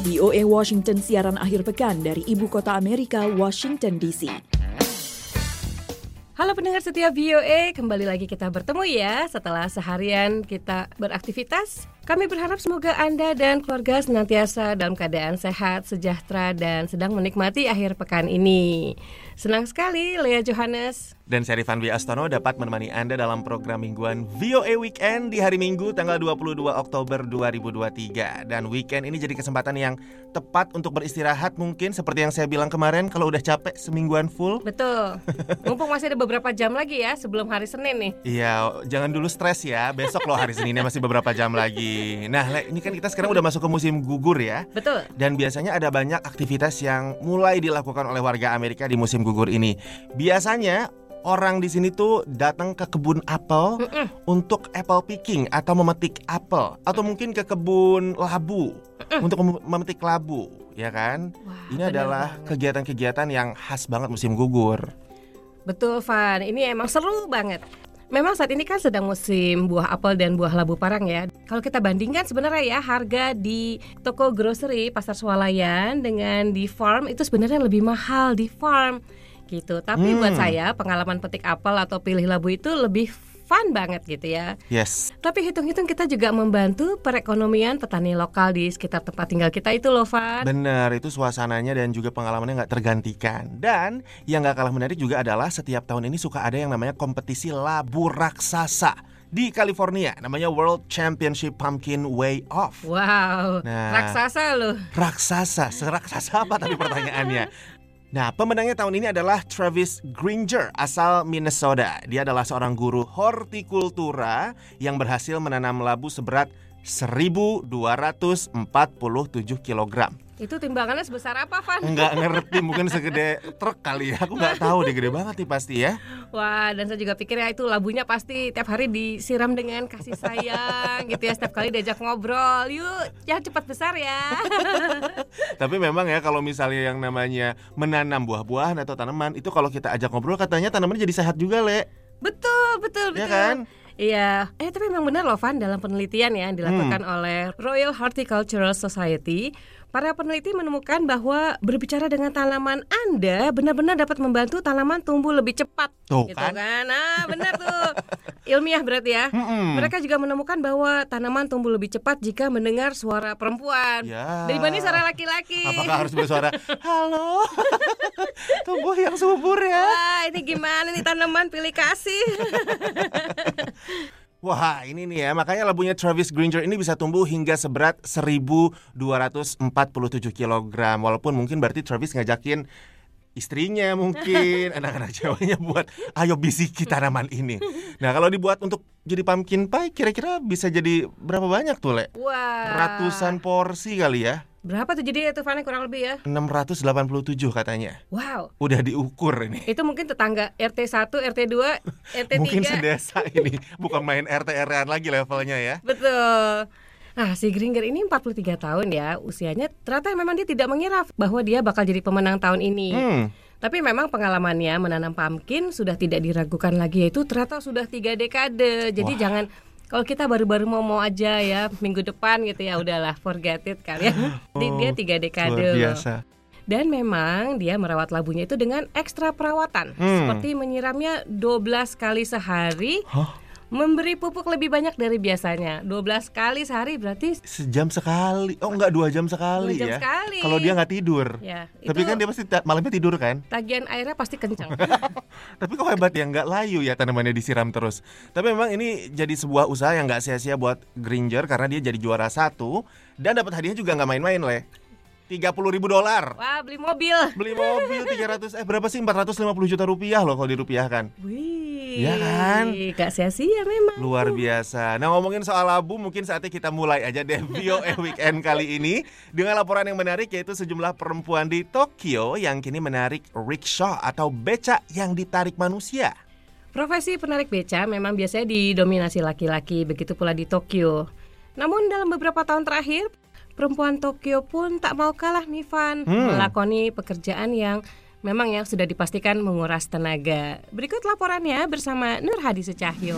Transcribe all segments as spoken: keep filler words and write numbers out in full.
V O A Washington siaran akhir pekan dari ibu kota Amerika, Washington D C. Halo pendengar setia V O A, kembali lagi kita bertemu ya setelah seharian kita beraktivitas. Kami berharap semoga Anda dan keluarga senantiasa dalam keadaan sehat, sejahtera, dan sedang menikmati akhir pekan ini. Senang sekali Lea Johannes dan saya Rifan W. Astono dapat menemani Anda dalam program mingguan V O A Weekend di hari Minggu tanggal dua puluh dua Oktober dua ribu dua puluh tiga. Dan weekend ini jadi kesempatan yang tepat untuk beristirahat, mungkin seperti yang saya bilang kemarin, kalau udah capek semingguan full. Betul, mumpung masih ada beberapa jam lagi ya sebelum hari Senin nih. Iya, jangan dulu stres ya, besok loh hari Seninnya masih beberapa jam lagi. Nah, Le, ini kan kita sekarang udah masuk ke musim gugur ya. Betul. Dan biasanya ada banyak aktivitas yang mulai dilakukan oleh warga Amerika di musim gugur ini. Biasanya orang di sini tuh datang ke kebun apel Mm-mm. untuk apple picking atau memetik apel, atau mungkin ke kebun labu Mm-mm. untuk mem- memetik labu, ya kan? Wah, ini adalah banget. kegiatan-kegiatan yang khas banget musim gugur. Betul, Van. Ini emang seru banget. Memang saat ini kan sedang musim buah apel dan buah labu parang ya. Kalau kita bandingkan sebenarnya ya, harga di toko grocery pasar swalayan dengan di farm itu sebenarnya lebih mahal di farm gitu. Tapi hmm. buat saya pengalaman petik apel atau pilih labu itu lebih fun banget gitu ya. Yes. Tapi hitung-hitung kita juga membantu perekonomian petani lokal di sekitar tempat tinggal kita itu loh, Van. Bener, itu suasananya dan juga pengalamannya gak tergantikan. Dan yang gak kalah menarik juga adalah setiap tahun ini suka ada yang namanya kompetisi labu raksasa di California, namanya World Championship Pumpkin Way Off. Wow, nah, raksasa loh. Raksasa, seraksasa apa tapi pertanyaannya? Nah, pemenangnya tahun ini adalah Travis Gringer asal Minnesota. Dia adalah seorang guru hortikultura yang berhasil menanam labu seberat seribu dua ratus empat puluh tujuh kilogram. Itu timbangannya sebesar apa, Van? Enggak ngerti, mungkin segede truk kali ya. Aku nggak tahu deh, gede banget nih pasti ya. Wah, dan saya juga pikir ya itu labunya pasti tiap hari disiram dengan kasih sayang gitu ya. Setiap kali diajak ngobrol, yuk jangan cepat besar ya. Tapi memang ya kalau misalnya yang namanya menanam buah-buahan atau tanaman, itu kalau kita ajak ngobrol katanya tanamannya jadi sehat juga, Le. Betul, betul, betul. Ya kan? Iya, eh tapi memang benar loh, Van, dalam penelitian ya yang dilakukan hmm. oleh Royal Horticultural Society, para peneliti menemukan bahwa berbicara dengan tanaman Anda benar-benar dapat membantu tanaman tumbuh lebih cepat. Tuh gitu kan? kan? Nah, benar tuh. Ilmiah berarti ya. Mm-mm. Mereka juga menemukan bahwa tanaman tumbuh lebih cepat jika mendengar suara perempuan ya. dibanding suara laki-laki. Apakah harus bersuara halo? Tumbuh yang subur ya. Wah, ini gimana nih tanaman pilih kasih. Wah, ini nih ya, makanya labunya Travis Gringer ini bisa tumbuh hingga seberat seribu dua ratus empat puluh tujuh kilogram. Walaupun mungkin berarti Travis ngajakin istrinya mungkin, anak-anak ceweknya buat ayo bisiki tanaman ini. Nah, kalau dibuat untuk jadi pumpkin pie kira-kira bisa jadi berapa banyak tuh, Le? Wah. Ratusan porsi kali ya. Berapa tuh jadi itu, Fanny, kurang lebih ya? enam ratus delapan puluh tujuh katanya. Wow. Udah diukur ini. Itu mungkin tetangga R T satu, R T dua, R T tiga. Mungkin sedesa ini. Bukan main R T R T-an lagi levelnya ya. Betul. Nah, si Gringer ini empat puluh tiga tahun ya usianya. Ternyata memang dia tidak mengira bahwa dia bakal jadi pemenang tahun ini. Hmm. Tapi memang pengalamannya menanam pumpkin sudah tidak diragukan lagi. Yaitu ternyata sudah tiga dekade. Jadi Wah. jangan... Kalau kita baru-baru mau-mau aja ya minggu depan gitu ya udahlah forget it kan ya. Oh, dia tiga dekade luar biasa. Dan memang dia merawat labunya itu dengan ekstra perawatan hmm. seperti menyiramnya dua belas kali sehari. Huh? Memberi pupuk lebih banyak dari biasanya. dua belas kali sehari berarti sejam sekali. Oh enggak, dua jam sekali dua jam ya. sekali. Kalau dia nggak tidur ya, tapi kan dia pasti ta- malamnya tidur kan. Tagihan airnya pasti kencang. Tapi kok hebat ya, nggak layu ya tanamannya disiram terus. Tapi memang ini jadi sebuah usaha yang nggak sia-sia buat Gringer, karena dia jadi juara satu. Dan dapat hadiah juga nggak main-main, Le. tiga puluh ribu dolar. Wah, beli mobil. Beli mobil tiga ratus eh berapa sih, empat ratus lima puluh juta rupiah loh kalau dirupiahkan. Wih. Ya kan? Gak sia-sia memang. Luar biasa. Nah, ngomongin soal labu, mungkin saatnya kita mulai aja deh V O A Weekend kali ini dengan laporan yang menarik, yaitu sejumlah perempuan di Tokyo yang kini menarik rickshaw atau beca yang ditarik manusia. Profesi penarik beca memang biasanya didominasi laki-laki, begitu pula di Tokyo. Namun dalam beberapa tahun terakhir, perempuan Tokyo pun tak mau kalah nih, Van, hmm. melakoni pekerjaan yang memang yang sudah dipastikan menguras tenaga. Berikut laporannya bersama Nur Hadi Secahyo.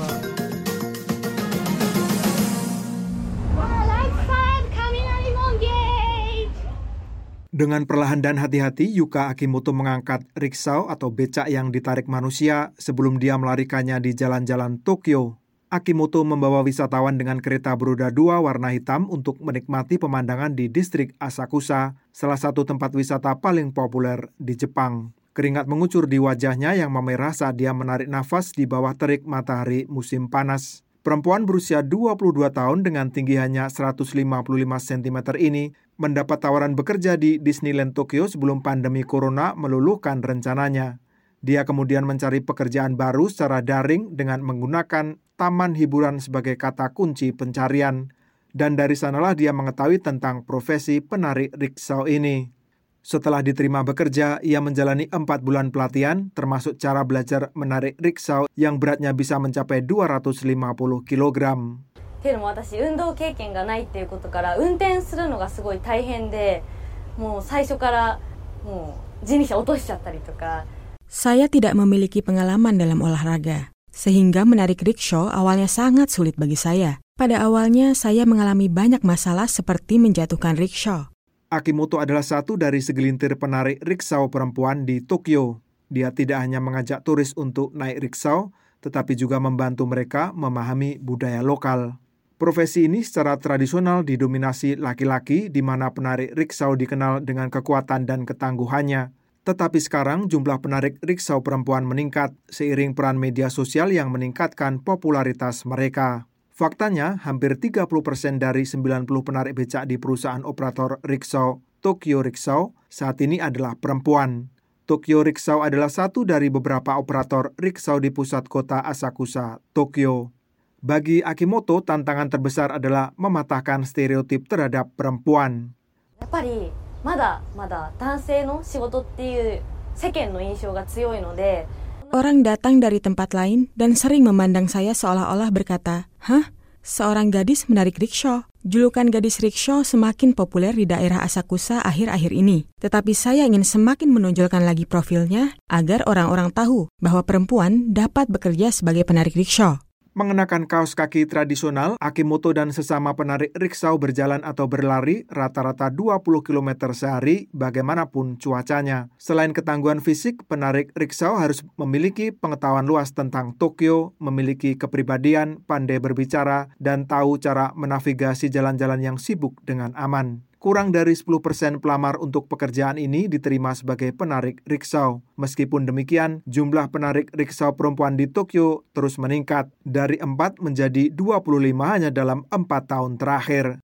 Dengan perlahan dan hati-hati, Yuka Akimoto mengangkat rickshaw atau becak yang ditarik manusia sebelum dia melarikannya di jalan-jalan Tokyo. Akimoto membawa wisatawan dengan kereta beroda dua warna hitam untuk menikmati pemandangan di distrik Asakusa, salah satu tempat wisata paling populer di Jepang. Keringat mengucur di wajahnya yang memerah saat dia menarik nafas di bawah terik matahari musim panas. Perempuan berusia dua puluh dua tahun dengan tinggi hanya seratus lima puluh lima sentimeter ini mendapat tawaran bekerja di Disneyland Tokyo sebelum pandemi corona meluluhkan rencananya. Dia kemudian mencari pekerjaan baru secara daring dengan menggunakan taman hiburan sebagai kata kunci pencarian. Dan dari sanalah dia mengetahui tentang profesi penarik rickshaw ini. Setelah diterima bekerja, ia menjalani empat bulan pelatihan, termasuk cara belajar menarik rickshaw yang beratnya bisa mencapai dua ratus lima puluh kilogram. っていうのも私運動経験がないっていうことから運転するのがすごい大変で、もう最初からもう人力車落としちゃったりとか。 Saya tidak memiliki pengalaman dalam olahraga, sehingga menarik rickshaw awalnya sangat sulit bagi saya. Pada awalnya saya mengalami banyak masalah seperti menjatuhkan rickshaw. Akimoto adalah satu dari segelintir penarik rickshaw perempuan di Tokyo. Dia tidak hanya mengajak turis untuk naik rickshaw, tetapi juga membantu mereka memahami budaya lokal. Profesi ini secara tradisional didominasi laki-laki, di mana penarik rickshaw dikenal dengan kekuatan dan ketangguhannya. Tetapi sekarang jumlah penarik rickshaw perempuan meningkat seiring peran media sosial yang meningkatkan popularitas mereka. Faktanya, hampir tiga puluh persen dari sembilan puluh penarik becak di perusahaan operator rickshaw Tokyo Rickshaw saat ini adalah perempuan. Tokyo Rickshaw adalah satu dari beberapa operator rickshaw di pusat kota Asakusa, Tokyo. Bagi Akimoto, tantangan terbesar adalah mematahkan stereotip terhadap perempuan. やっぱりまだまだ男性の仕事っていう世間の印象が強いので。 Orang datang dari tempat lain dan sering memandang saya seolah-olah berkata, "Hah? Seorang gadis menarik rickshaw?" Julukan gadis rickshaw semakin populer di daerah Asakusa akhir-akhir ini. Tetapi saya ingin semakin menonjolkan lagi profilnya agar orang-orang tahu bahwa perempuan dapat bekerja sebagai penarik rickshaw. Mengenakan kaos kaki tradisional, Akimoto dan sesama penarik rickshaw berjalan atau berlari rata-rata dua puluh kilometer sehari bagaimanapun cuacanya. Selain ketangguhan fisik, penarik rickshaw harus memiliki pengetahuan luas tentang Tokyo, memiliki kepribadian, pandai berbicara, dan tahu cara menavigasi jalan-jalan yang sibuk dengan aman. Kurang dari sepuluh persen pelamar untuk pekerjaan ini diterima sebagai penarik rickshaw. Meskipun demikian, jumlah penarik rickshaw perempuan di Tokyo terus meningkat dari empat menjadi dua puluh lima hanya dalam empat tahun terakhir.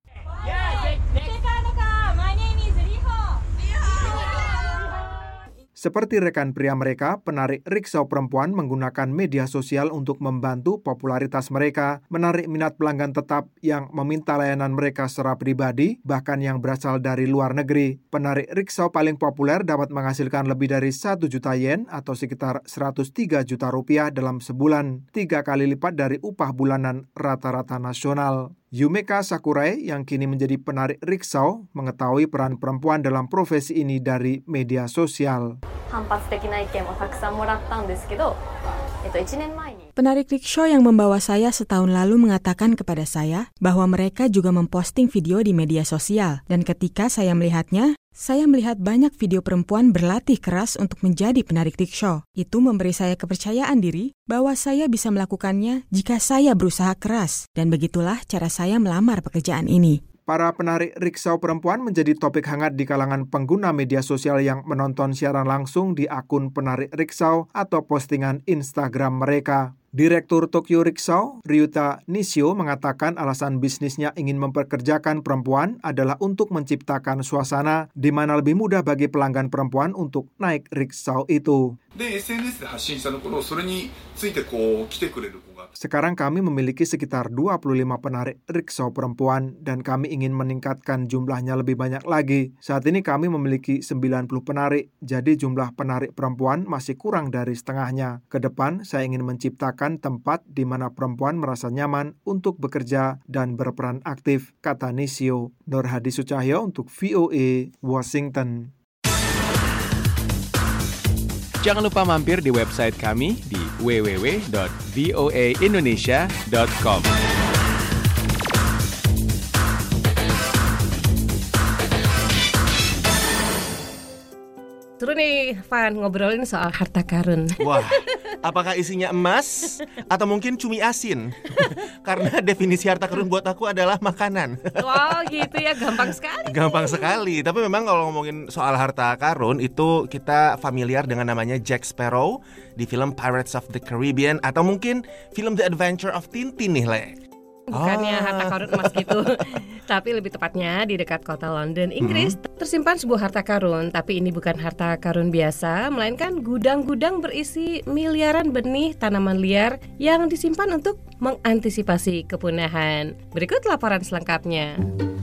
Seperti rekan pria mereka, penarik rickshaw perempuan menggunakan media sosial untuk membantu popularitas mereka, menarik minat pelanggan tetap yang meminta layanan mereka secara pribadi, bahkan yang berasal dari luar negeri. Penarik rickshaw paling populer dapat menghasilkan lebih dari satu juta yen atau sekitar seratus tiga juta rupiah dalam sebulan, tiga kali lipat dari upah bulanan rata-rata nasional. Yumeka Sakurai yang kini menjadi penarik rickshaw mengetahui peran perempuan dalam profesi ini dari media sosial. Penarik rickshaw yang membawa saya setahun lalu mengatakan kepada saya bahwa mereka juga memposting video di media sosial. Dan ketika saya melihatnya, saya melihat banyak video perempuan berlatih keras untuk menjadi penarik rickshaw. Itu memberi saya kepercayaan diri bahwa saya bisa melakukannya jika saya berusaha keras. Dan begitulah cara saya melamar pekerjaan ini. Para penarik rickshaw perempuan menjadi topik hangat di kalangan pengguna media sosial yang menonton siaran langsung di akun penarik rickshaw atau postingan Instagram mereka. Direktur Tokyo Rickshaw, Ryuta Nishio, mengatakan alasan bisnisnya ingin memperkerjakan perempuan adalah untuk menciptakan suasana di mana lebih mudah bagi pelanggan perempuan untuk naik rickshaw itu. Sekarang kami memiliki sekitar dua puluh lima penarik rickshaw perempuan dan kami ingin meningkatkan jumlahnya lebih banyak lagi. Saat ini kami memiliki sembilan puluh penarik, jadi jumlah penarik perempuan masih kurang dari setengahnya. Kedepan, saya ingin menciptakan tempat di mana perempuan merasa nyaman untuk bekerja dan berperan aktif, kata Nishio. Nur Hadi Sucahyo untuk V O A, Washington. Jangan lupa mampir di website kami di w w w dot v o a indonesia dot com. Seru nih, Van, ngobrolin soal harta karun. Wah, apakah isinya emas atau mungkin cumi asin? Karena definisi harta karun buat aku adalah makanan. Wow, gitu ya, gampang sekali. Gampang sekali. Tapi memang kalau ngomongin soal harta karun itu kita familiar dengan namanya Jack Sparrow di film Pirates of the Caribbean atau mungkin film The Adventure of Tintin nih, Le. Bukannya Ah. harta karun emas gitu, tapi lebih tepatnya di dekat kota London, Inggris, hmm. tersimpan sebuah harta karun. Tapi ini bukan harta karun biasa, melainkan gudang-gudang berisi miliaran benih tanaman liar yang disimpan untuk mengantisipasi kepunahan. Berikut laporan selengkapnya.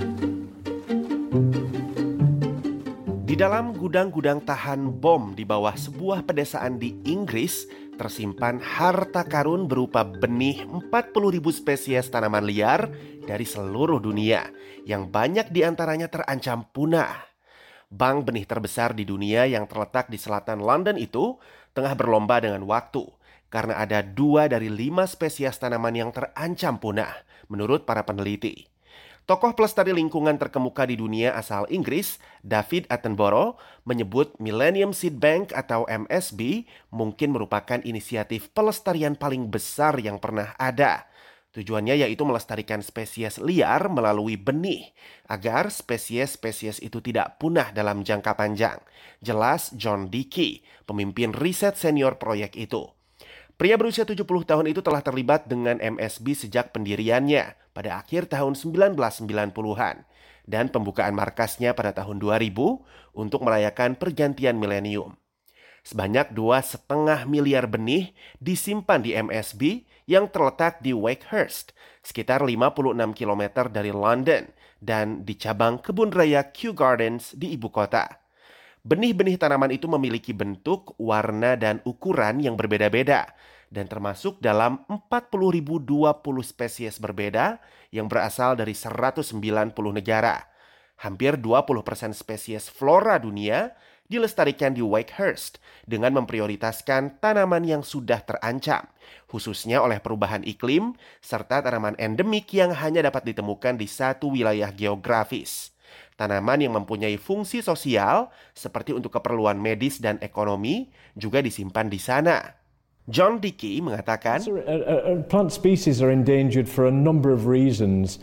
Di dalam gudang-gudang tahan bom di bawah sebuah pedesaan di Inggris, tersimpan harta karun berupa benih empat puluh ribu spesies tanaman liar dari seluruh dunia, yang banyak diantaranya terancam punah. Bank benih terbesar di dunia yang terletak di selatan London itu tengah berlomba dengan waktu, karena ada dua dari lima spesies tanaman yang terancam punah, menurut para peneliti. Tokoh pelestari lingkungan terkemuka di dunia asal Inggris, David Attenborough, menyebut Millennium Seed Bank atau M S B mungkin merupakan inisiatif pelestarian paling besar yang pernah ada. Tujuannya yaitu melestarikan spesies liar melalui benih, agar spesies-spesies itu tidak punah dalam jangka panjang. Jelas John Dickey, pemimpin riset senior proyek itu. Pria berusia tujuh puluh tahun itu telah terlibat dengan M S B sejak pendiriannya pada akhir tahun sembilan belas sembilan puluhan dan pembukaan markasnya pada tahun dua ribu untuk merayakan pergantian milenium. Sebanyak dua setengah miliar benih disimpan di M S B yang terletak di Wakehurst, sekitar lima puluh enam kilometer dari London, dan di cabang kebun raya Kew Gardens di ibu kota. Benih-benih tanaman itu memiliki bentuk, warna, dan ukuran yang berbeda-beda, dan termasuk dalam empat puluh ribu dua puluh spesies berbeda yang berasal dari seratus sembilan puluh negara. Hampir dua puluh persen spesies flora dunia dilestarikan di Wakehurst dengan memprioritaskan tanaman yang sudah terancam, khususnya oleh perubahan iklim, serta tanaman endemik yang hanya dapat ditemukan di satu wilayah geografis. Tanaman yang mempunyai fungsi sosial, seperti untuk keperluan medis dan ekonomi, juga disimpan di sana. John Dickey mengatakan, Plant species are endangered for a number of reasons.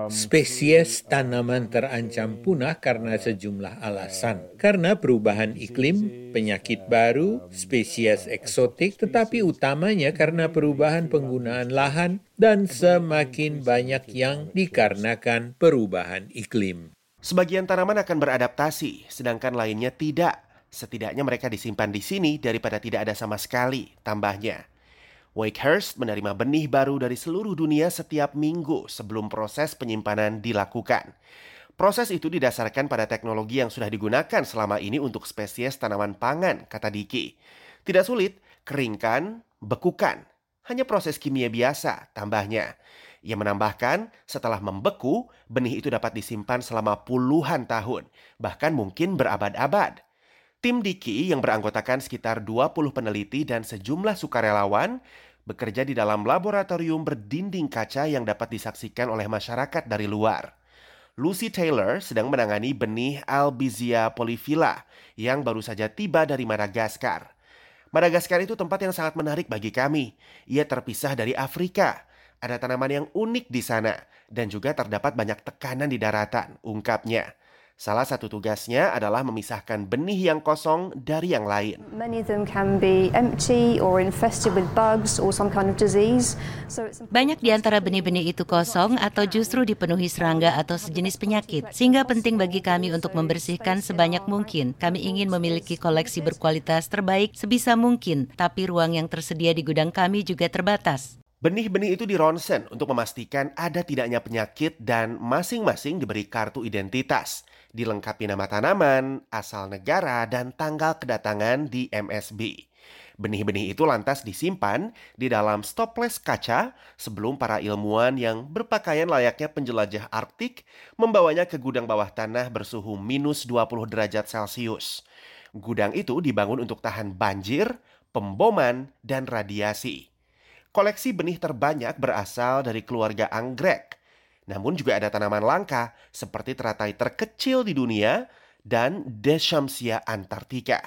Spesies tanaman terancam punah karena sejumlah alasan. Karena perubahan iklim, penyakit baru, spesies eksotik, tetapi utamanya karena perubahan penggunaan lahan dan semakin banyak yang dikarenakan perubahan iklim. Sebagian tanaman akan beradaptasi, sedangkan lainnya tidak. Setidaknya mereka disimpan di sini daripada tidak ada sama sekali, tambahnya. Wakehurst menerima benih baru dari seluruh dunia setiap minggu sebelum proses penyimpanan dilakukan. Proses itu didasarkan pada teknologi yang sudah digunakan selama ini untuk spesies tanaman pangan, kata Dickey. Tidak sulit, keringkan, bekukan. Hanya proses kimia biasa, tambahnya. Ia menambahkan, setelah membeku, benih itu dapat disimpan selama puluhan tahun, bahkan mungkin berabad-abad. Tim Dickey yang beranggotakan sekitar dua puluh peneliti dan sejumlah sukarelawan bekerja di dalam laboratorium berdinding kaca yang dapat disaksikan oleh masyarakat dari luar. Lucy Taylor sedang menangani benih Albizia polyphylla yang baru saja tiba dari Madagaskar. Madagaskar itu tempat yang sangat menarik bagi kami. Ia terpisah dari Afrika. Ada tanaman yang unik di sana dan juga terdapat banyak tekanan di daratan, ungkapnya. Salah satu tugasnya adalah memisahkan benih yang kosong dari yang lain. Many of them can be empty or infested with bugs or some kind of disease. So it's Banyak di antara benih-benih itu kosong atau justru dipenuhi serangga atau sejenis penyakit. Sehingga penting bagi kami untuk membersihkan sebanyak mungkin. Kami ingin memiliki koleksi berkualitas terbaik sebisa mungkin, tapi ruang yang tersedia di gudang kami juga terbatas. Benih-benih itu dironsen untuk memastikan ada tidaknya penyakit dan masing-masing diberi kartu identitas. Dilengkapi nama tanaman, asal negara, dan tanggal kedatangan di M S B. Benih-benih itu lantas disimpan di dalam stopless kaca sebelum para ilmuwan yang berpakaian layaknya penjelajah Arktik membawanya ke gudang bawah tanah bersuhu minus dua puluh derajat Celcius. Gudang itu dibangun untuk tahan banjir, pemboman, dan radiasi. Koleksi benih terbanyak berasal dari keluarga anggrek. Namun juga ada tanaman langka seperti teratai terkecil di dunia dan Deschamsia antarctica.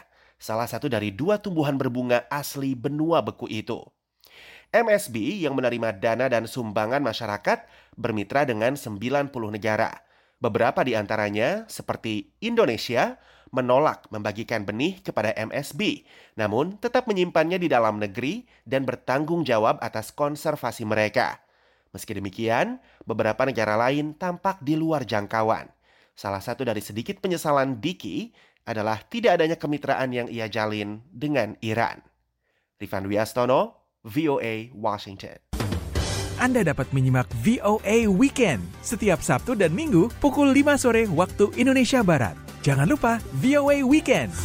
salah satu dari dua tumbuhan berbunga asli benua beku itu. M S B yang menerima dana dan sumbangan masyarakat bermitra dengan sembilan puluh negara. Beberapa di antaranya, seperti Indonesia, menolak membagikan benih kepada M S B, namun tetap menyimpannya di dalam negeri dan bertanggung jawab atas konservasi mereka. Meski demikian, beberapa negara lain tampak di luar jangkauan. Salah satu dari sedikit penyesalan Diki adalah tidak adanya kemitraan yang ia jalin dengan Iran. Rifan Wiastono, V O A, Washington. Anda dapat menyimak V O A Weekend setiap Sabtu dan Minggu pukul lima sore waktu Indonesia Barat. Jangan lupa V O A Weekend.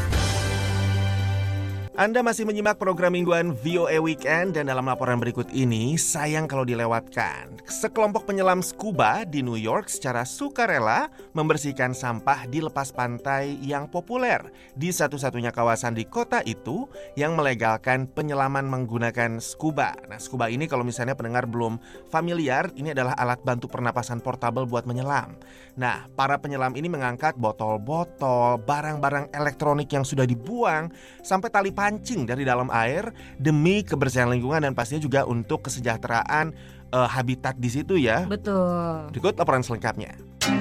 Anda masih menyimak program mingguan V O A Weekend dan dalam laporan berikut ini, sayang kalau dilewatkan. Sekelompok penyelam scuba di New York secara sukarela membersihkan sampah di lepas pantai yang populer di satu-satunya kawasan di kota itu yang melegalkan penyelaman menggunakan scuba. Nah, scuba ini kalau misalnya pendengar belum familiar, ini adalah alat bantu pernapasan portabel buat menyelam. Nah, para penyelam ini mengangkat botol-botol, barang-barang elektronik yang sudah dibuang, sampai tali pancing dari dalam air demi kebersihan lingkungan dan pastinya juga untuk kesejahteraan uh, habitat di situ ya. Betul. Berikut laporan selengkapnya.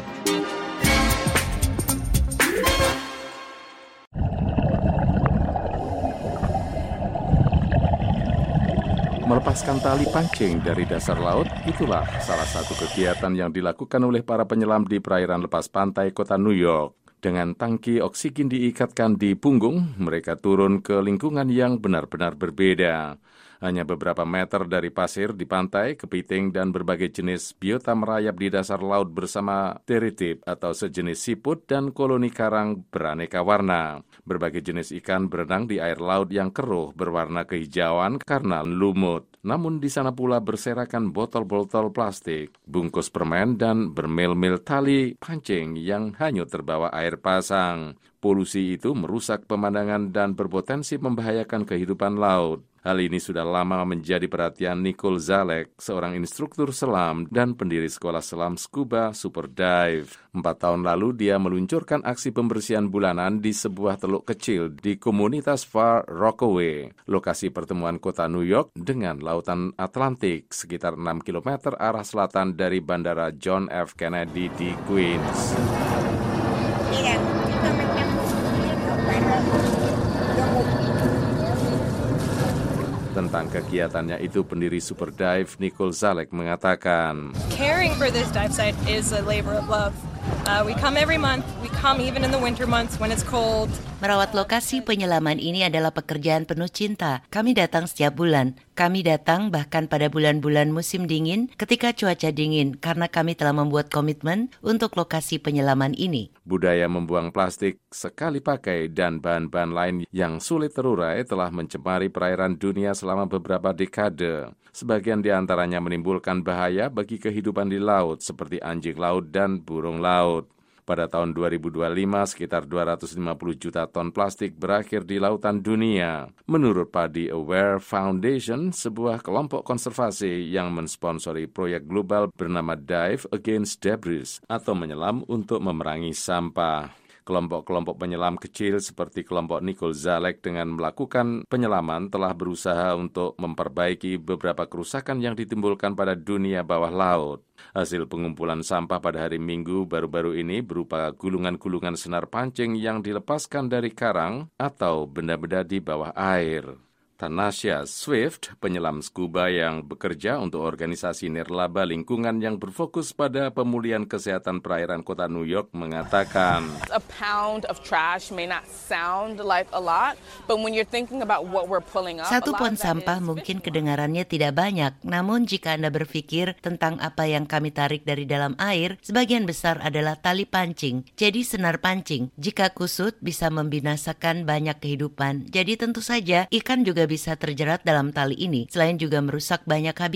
Melepaskan tali pancing dari dasar laut, itulah salah satu kegiatan yang dilakukan oleh para penyelam di perairan lepas pantai kota New York. Dengan tangki oksigen diikatkan di punggung, mereka turun ke lingkungan yang benar-benar berbeda. Hanya beberapa meter dari pasir di pantai, kepiting dan berbagai jenis biota merayap di dasar laut bersama teritip atau sejenis siput dan koloni karang beraneka warna. Berbagai jenis ikan berenang di air laut yang keruh berwarna kehijauan karena lumut. Namun di sana pula berserakan botol-botol plastik, bungkus permen dan bermil-mil tali pancing yang hanyut terbawa air pasang. Polusi itu merusak pemandangan dan berpotensi membahayakan kehidupan laut. Hal ini sudah lama menjadi perhatian Nicole Zalek, seorang instruktur selam dan pendiri sekolah selam scuba Super Dive. Empat tahun lalu dia meluncurkan aksi pembersihan bulanan di sebuah teluk kecil di komunitas Far Rockaway, lokasi pertemuan kota New York dengan lautan Atlantik, sekitar enam kilometer arah selatan dari Bandara John F. Kennedy di Queens. Tentang kegiatannya itu, pendiri Super Dive Nicole Zalek mengatakan, Caring for this dive site is a labor of love. Uh, we come every month, we come even in the winter months when it's cold. Merawat lokasi penyelaman ini adalah pekerjaan penuh cinta. Kami datang setiap bulan. Kami datang bahkan pada bulan-bulan musim dingin ketika cuaca dingin karena kami telah membuat komitmen untuk lokasi penyelaman ini. Budaya membuang plastik sekali pakai dan bahan-bahan lain yang sulit terurai telah mencemari perairan dunia selama beberapa dekade. Sebagian di antaranya menimbulkan bahaya bagi kehidupan di laut seperti anjing laut dan burung laut. Pada tahun dua ribu dua puluh lima, sekitar dua ratus lima puluh juta ton plastik berakhir di lautan dunia. Menurut Paddy Aware Foundation, sebuah kelompok konservasi yang mensponsori proyek global bernama Dive Against Debris atau menyelam untuk memerangi sampah. Kelompok-kelompok penyelam kecil seperti kelompok Nicole Zalek dengan melakukan penyelaman telah berusaha untuk memperbaiki beberapa kerusakan yang ditimbulkan pada dunia bawah laut. Hasil pengumpulan sampah pada hari Minggu baru-baru ini berupa gulungan-gulungan senar pancing yang dilepaskan dari karang atau benda-benda di bawah air. Tanasha Swift, penyelam scuba yang bekerja untuk organisasi nirlaba lingkungan yang berfokus pada pemulihan kesehatan perairan kota New York, mengatakan, A pound of trash may not sound like a lot, but when you're thinking about what we're pulling up, Satu pon sampah mungkin kedengarannya tidak banyak, namun jika Anda berpikir tentang apa yang kami tarik dari dalam air, sebagian besar adalah tali pancing, jadi senar pancing. Jika kusut bisa membinasakan banyak kehidupan, jadi tentu saja ikan juga bisa terjerat dalam tali ini, selain juga merusak banyak habitat.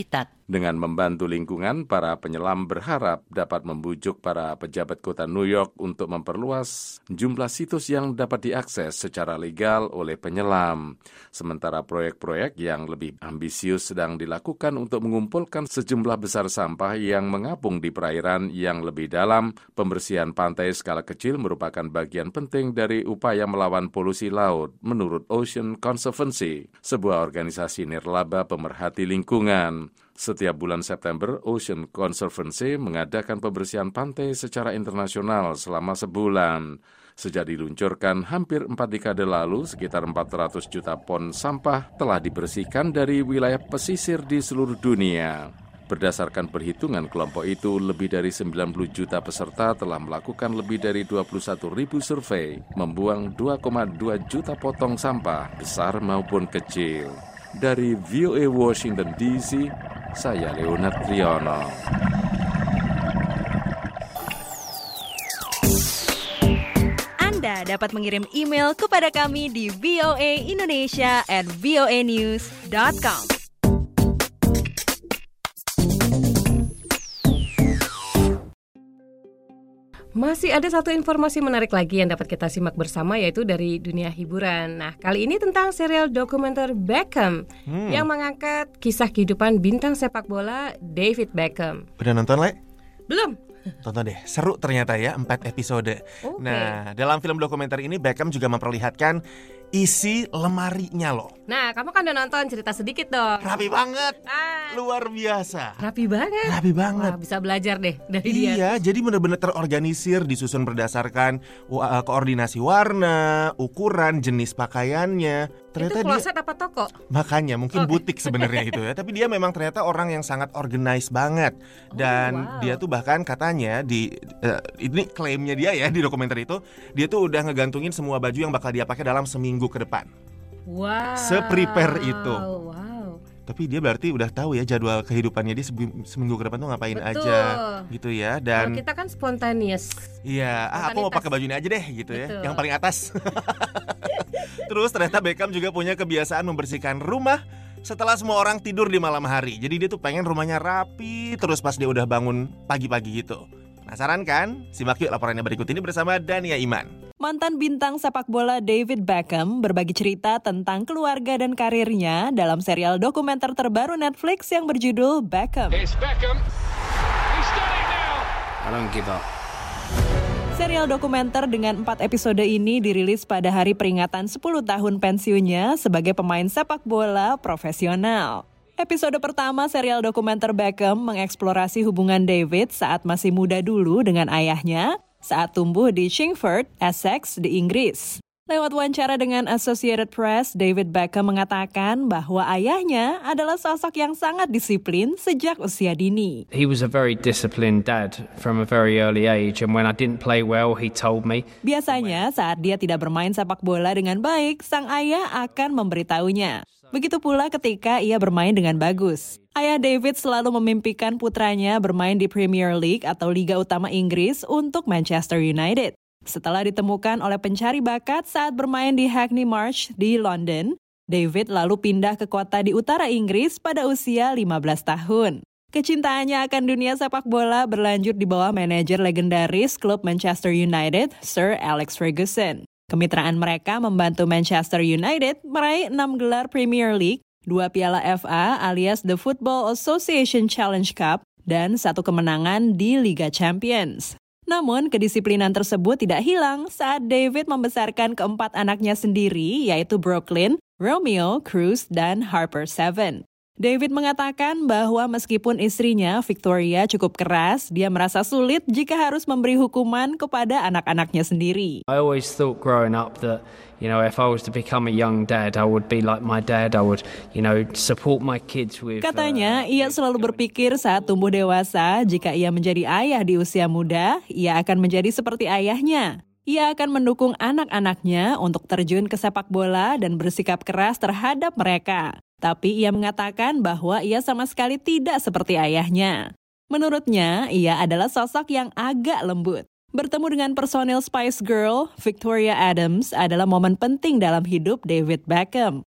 Dengan membantu lingkungan, para penyelam berharap dapat membujuk para pejabat kota New York untuk memperluas jumlah situs yang dapat diakses secara legal oleh penyelam. Sementara proyek-proyek yang lebih ambisius sedang dilakukan untuk mengumpulkan sejumlah besar sampah yang mengapung di perairan yang lebih dalam. Pembersihan pantai skala kecil merupakan bagian penting dari upaya melawan polusi laut, menurut Ocean Conservancy, sebuah organisasi nirlaba pemerhati lingkungan. Setiap bulan September, Ocean Conservancy mengadakan pembersihan pantai secara internasional selama sebulan. Sejak diluncurkan hampir empat dekade lalu, sekitar empat ratus juta pon sampah telah dibersihkan dari wilayah pesisir di seluruh dunia. Berdasarkan perhitungan kelompok itu, lebih dari sembilan puluh juta peserta telah melakukan lebih dari dua puluh satu ribu survei, membuang dua koma dua juta potong sampah, besar maupun kecil. Dari V O A Washington D C, saya Leonard Triono. Anda dapat mengirim email kepada kami di voaindonesia at voanews dot com. Masih ada satu informasi menarik lagi yang dapat kita simak bersama, yaitu dari dunia hiburan. Nah, kali ini tentang serial dokumenter Beckham hmm. yang mengangkat kisah kehidupan bintang sepak bola David Beckham. Udah nonton, Le? Belum. Tonton deh, seru ternyata ya, empat episode. Okay. Nah, dalam film dokumenter ini Beckham juga memperlihatkan isi lemarinya loh. Nah, kamu kan udah nonton, cerita sedikit dong. Rapi banget, ah. luar biasa. Rapi banget. Rapi banget. Wah, bisa belajar deh dari iya, dia. Iya, jadi benar-benar terorganisir, disusun berdasarkan uh, koordinasi warna, ukuran, jenis pakaiannya. Ternyata itu kloset dia, apa toko? Makanya mungkin okay. butik sebenarnya itu ya. Tapi dia memang ternyata orang yang sangat organized banget. Dan oh, wow. dia tuh bahkan katanya di uh, ini klaimnya dia ya di dokumenter itu, dia tuh udah ngegantungin semua baju yang bakal dia pakai dalam seminggu ke depan. Wow. Se-prepare itu. Wow. Tapi dia berarti udah tahu ya jadwal kehidupannya dia seminggu ke depan tuh ngapain Betul. aja gitu ya. Dan kalau kita kan spontaneous. Iya, ah, aku mau pakai baju ini aja deh gitu Betul. ya. Yang paling atas. Terus ternyata Beckham juga punya kebiasaan membersihkan rumah setelah semua orang tidur di malam hari. Jadi dia tuh pengen rumahnya rapi terus pas dia udah bangun pagi-pagi gitu. Penasaran kan? Simak yuk laporannya berikut ini bersama Dania Iman. Mantan bintang sepak bola David Beckham berbagi cerita tentang keluarga dan karirnya dalam serial dokumenter terbaru Netflix yang berjudul Beckham. It's Beckham. He's done it now. I don't give up. Serial dokumenter dengan empat episode ini dirilis pada hari peringatan sepuluh tahun pensiunnya sebagai pemain sepak bola profesional. Episode pertama serial dokumenter Beckham mengeksplorasi hubungan David saat masih muda dulu dengan ayahnya, saat tumbuh di Chingford, Essex, di Inggris. Lewat wawancara dengan Associated Press, David Beckham mengatakan bahwa ayahnya adalah sosok yang sangat disiplin sejak usia dini. He was a very disciplined dad from a very early age, and when I didn't play well, he told me. Biasanya saat dia tidak bermain sepak bola dengan baik, sang ayah akan memberitahunya. Begitu pula ketika ia bermain dengan bagus. Ayah David selalu memimpikan putranya bermain di Premier League atau Liga Utama Inggris untuk Manchester United. Setelah ditemukan oleh pencari bakat saat bermain di Hackney Marsh di London, David lalu pindah ke kota di utara Inggris pada usia lima belas tahun. Kecintaannya akan dunia sepak bola berlanjut di bawah manajer legendaris klub Manchester United, Sir Alex Ferguson. Kemitraan mereka membantu Manchester United meraih enam gelar Premier League, dua piala F A alias The Football Association Challenge Cup, dan satu kemenangan di Liga Champions. Namun, kedisiplinan tersebut tidak hilang saat David membesarkan keempat anaknya sendiri, yaitu Brooklyn, Romeo, Cruz, dan Harper Seven. David mengatakan bahwa meskipun istrinya, Victoria, cukup keras, dia merasa sulit jika harus memberi hukuman kepada anak-anaknya sendiri. I always thought growing up that, you know, if I was to become a young dad, I would be like my dad. I would, you know, support my kids with... Katanya, uh, ia selalu berpikir saat tumbuh dewasa, jika ia menjadi ayah di usia muda, ia akan menjadi seperti ayahnya. Ia akan mendukung anak-anaknya untuk terjun ke sepak bola dan bersikap keras terhadap mereka. Tapi ia mengatakan bahwa ia sama sekali tidak seperti ayahnya. Menurutnya, ia adalah sosok yang agak lembut. Bertemu dengan personil Spice Girl, Victoria Adams adalah momen penting dalam hidup David Beckham.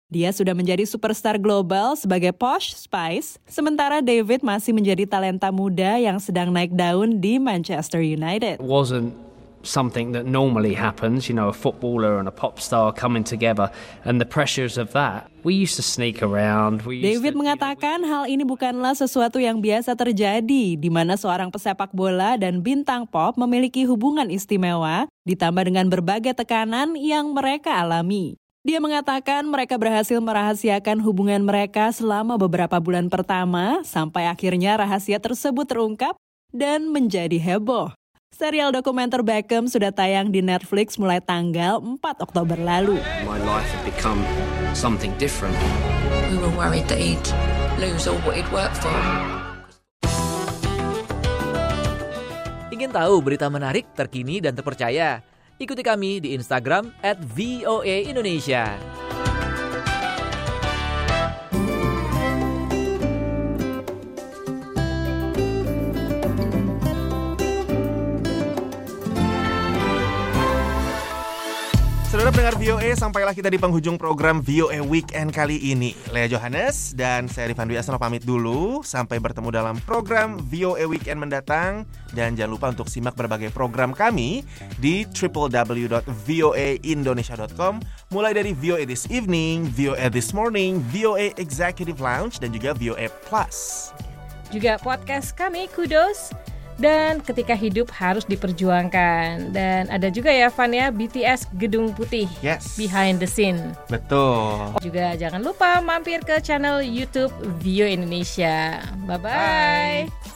Dia sudah menjadi superstar global sebagai Posh Spice, sementara David masih menjadi talenta muda yang sedang naik daun di Manchester United. It wasn't something that normally happens, you know, a footballer and a pop star coming together and the pressures of that. We used to sneak around. We used David to, mengatakan hal ini bukanlah sesuatu yang biasa terjadi, di mana seorang pesepak bola dan bintang pop memiliki hubungan istimewa, ditambah dengan berbagai tekanan yang mereka alami. Dia mengatakan mereka berhasil merahasiakan hubungan mereka selama beberapa bulan pertama, sampai akhirnya rahasia tersebut terungkap dan menjadi heboh. Serial dokumenter Beckham sudah tayang di Netflix mulai tanggal empat Oktober lalu. My life had become something different. We were worried that he'd lose all what he'd worked for. Ingin tahu berita menarik, terkini, dan terpercaya? Ikuti kami di Instagram at V O A Indonesia. Saudara pendengar V O A, sampailah kita di penghujung program V O A Weekend kali ini. Lea Johannes dan saya Rifan Dwi Asno pamit dulu. Sampai bertemu dalam program V O A Weekend mendatang. Dan jangan lupa untuk simak berbagai program kami di w w w dot v o a indonesia dot com. Mulai dari V O A This Evening, V O A This Morning, V O A Executive Lounge, dan juga V O A Plus. Juga podcast kami, Kudos. Dan ketika hidup harus diperjuangkan. Dan ada juga ya Van ya, B T S Gedung Putih, yes, Behind the Scene. Betul. Juga jangan lupa mampir ke channel YouTube V O A Indonesia. Bye-bye. Bye.